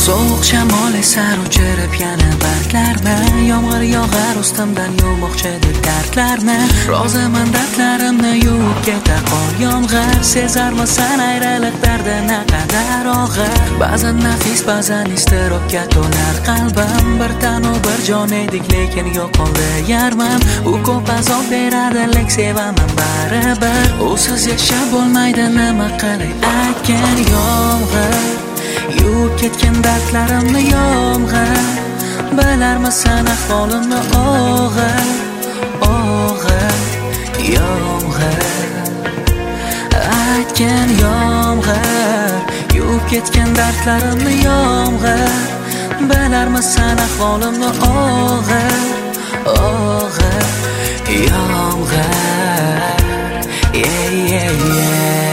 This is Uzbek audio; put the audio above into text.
Soğuk shamol esar o'chirib yana barglarni, yomg'ir yog'ar ustimdan yuvmoqchidek dardlarni. Roziman dardlarimni yuvib keta qol yomg'ir, sezarmisan ayriliq dardi naqadar og'ir. Ba'zan nafis, ba'zan iztirobga to'lar qalbim, bir tan u bir jon edik lekin yo'qoldi yarmim. U ko'p azob beradi lek sevaman baribir, usiz yashab bo'lmaydi nima qilay aytgin yomg'ir. Yuvib ketgan dardlarimni yomg'ir, bilarmisan ahvolimni og'ir, og'ir yomg'ir. Aytgan yomg'ir, yuvib ketgan dardlarimni yomg'ir, bilarmisan ahvolimni og'ir, og'ir yomg'ir. Yeah, yeah, yeah.